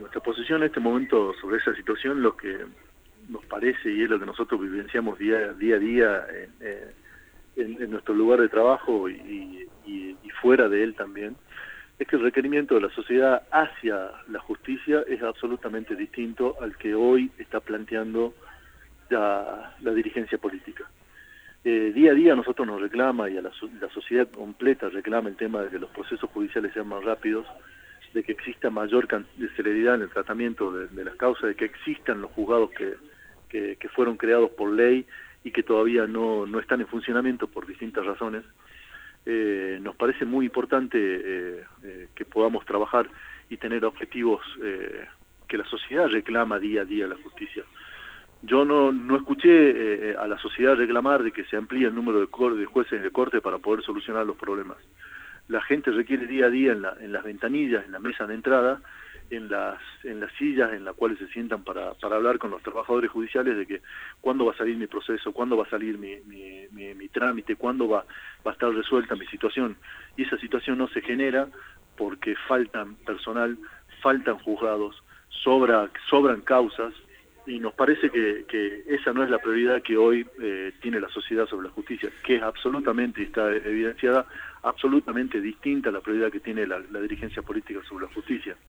nuestra posición en este momento sobre esa situación, lo que nos parece y es lo que nosotros vivenciamos día a día en nuestro lugar de trabajo y fuera de él también, es que el requerimiento de la sociedad hacia la justicia es absolutamente distinto al que hoy está planteando la dirigencia política. Día a día nosotros nos reclama y a la sociedad completa reclama el tema de que los procesos judiciales sean más rápidos, de que exista mayor celeridad en el tratamiento de las causas, de que existan los juzgados que fueron creados por ley y que todavía no están en funcionamiento por distintas razones. Nos parece muy importante que podamos trabajar y tener objetivos que la sociedad reclama día a día a la justicia. Yo no escuché a la sociedad reclamar de que se amplíe el número de jueces de corte para poder solucionar los problemas. La gente requiere día a día en las ventanillas, en la mesa de entrada, en las sillas en las cuales se sientan para hablar con los trabajadores judiciales de que cuándo va a salir mi proceso, cuándo va a salir mi trámite, cuándo va a estar resuelta mi situación. Y esa situación no se genera porque faltan personal, faltan juzgados, sobran causas, y nos parece que esa no es la prioridad que hoy tiene la sociedad sobre la justicia, que es absolutamente, está evidenciada, absolutamente distinta a la prioridad que tiene la dirigencia política sobre la justicia.